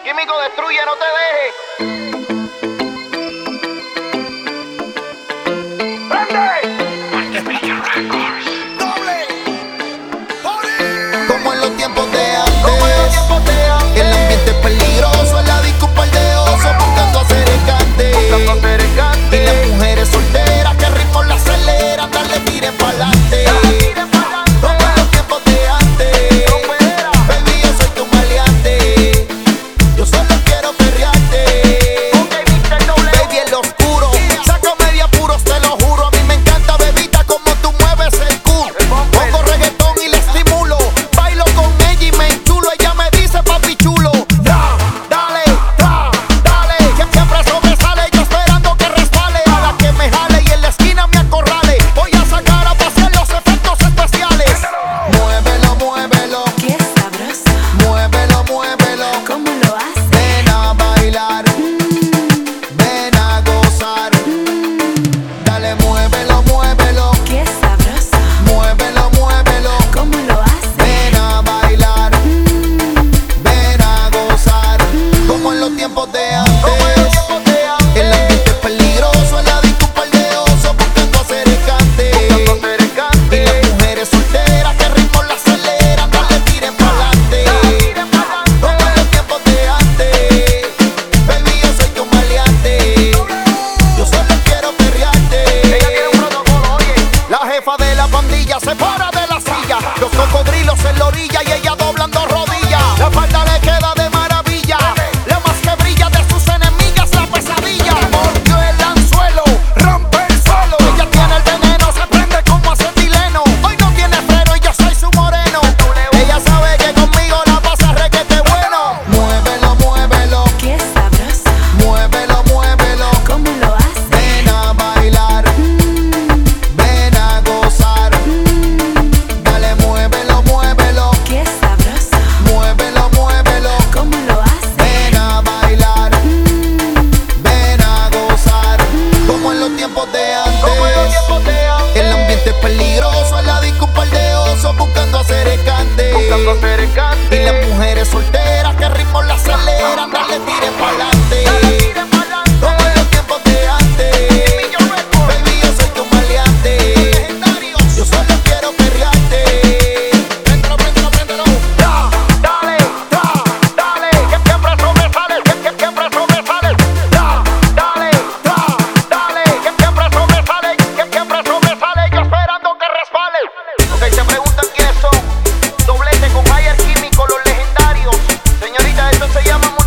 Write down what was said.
Químico destruye, no te dejes. Como en los tiempos de antes, el ambiente es peligroso, en la disco un par de osos buscando hacer el cante. Y las mujeres solteras que el ritmo la aceleran, darle tiren pa'lante. Como en los tiempos de antes, baby, yo soy tu maleante. Yo solo quiero perrearte. Baby, en lo oscuro, saco media puros, te lo juro. A mí me encanta, bebita, como tú mueves el culo. Pongo reggaetón y le estimulo. Bailo con ella y me enchulo. Ella me dice papi chulo. Dale, dale. Siempre sobresale, yo esperando que resbale. A la que me jale y en la esquina me acorrale. Voy a sacar a pasear los efectos especiales. Muévelo, muévelo. Qué sabroso, Muévelo, muévelo. ¿cómo lo haces? Ven a bailar, ven a gozar. Dale, muévelo, muévelo. Qué sabroso, Muévelo, muévelo. ¿cómo lo haces? Ven a bailar, ven a gozar. Como en los tiempos de antes. El ambiente es peligroso, en la disco un par de osos buscando hacer el cante. Y las mujeres solteras que el ritmo la aceleran, darle tiren pa'lante. Como en los tiempos de antes, baby, yo soy tu maleante. Yo solo quiero perrearte. La jefa de la pandilla se para de la silla. Los cocodrilos en la orilla y ella doblando rodillas. La falda le queda de maravilla. La más que brilla de sus enemigas, la pesadilla. Mordió el anzuelo, rompe el suelo. Ella tiene el veneno, se prende como acetileno. Hoy no tiene freno y yo soy su moreno. Ella sabe que conmigo la pasa requete bueno. Muévelo, muévelo. Qué sabroso, Muévelo, muévelo. ¿cómo lo haces? Ven a bailar, ven a gozar. Dale, muévelo, muévelo. Qué sabroso, Muévelo, muévelo. ¿cómo lo haces? Ven a bailar, ven a gozar. Como en los tiempos de antes. El ambiente es peligroso, en la disco un par de osos buscando hacer el cante. Y las mujeres solteras que el ritmo la aceleran, darle tiren pa'lante. Como en los tiempos de antes, baby, yo soy tu maleante. Yo solo quiero perrearte. Préndelo, préndelo, préndelo. Dale, dale, que siempre sobresale, que siempre sobresale. Dale, dale, que siempre sobresale, que siempre sobresale. Yo esperando que resbale. Ok, se preguntan quiénes son. Doblete con Higher Químico, los legendarios. Señorita, esto se llama